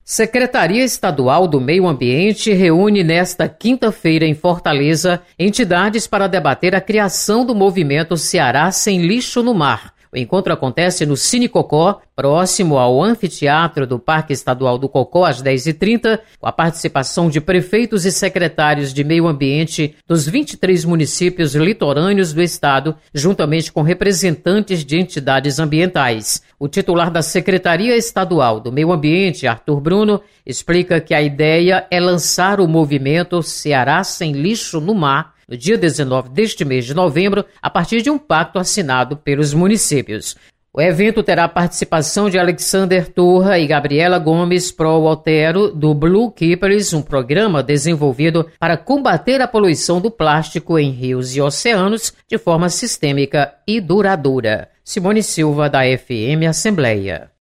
Secretaria Estadual do Meio Ambiente reúne nesta quinta-feira em Fortaleza entidades para debater a criação do movimento Ceará Sem Lixo no Mar. O encontro acontece no Cine Cocó, próximo ao anfiteatro do Parque Estadual do Cocó, às 10h30, com a participação de prefeitos e secretários de meio ambiente dos 23 municípios litorâneos do estado, juntamente com representantes de entidades ambientais. O titular da Secretaria Estadual do Meio Ambiente, Arthur Bruno, explica que a ideia é lançar o movimento Ceará Sem Lixo no Mar, no dia 19 deste mês de novembro, a partir de um pacto assinado pelos municípios. O evento terá a participação de Alexander Turra e Gabriela Gomes Pro Altero, do Blue Keepers, um programa desenvolvido para combater a poluição do plástico em rios e oceanos de forma sistêmica e duradoura. Simone Silva, da FM Assembleia.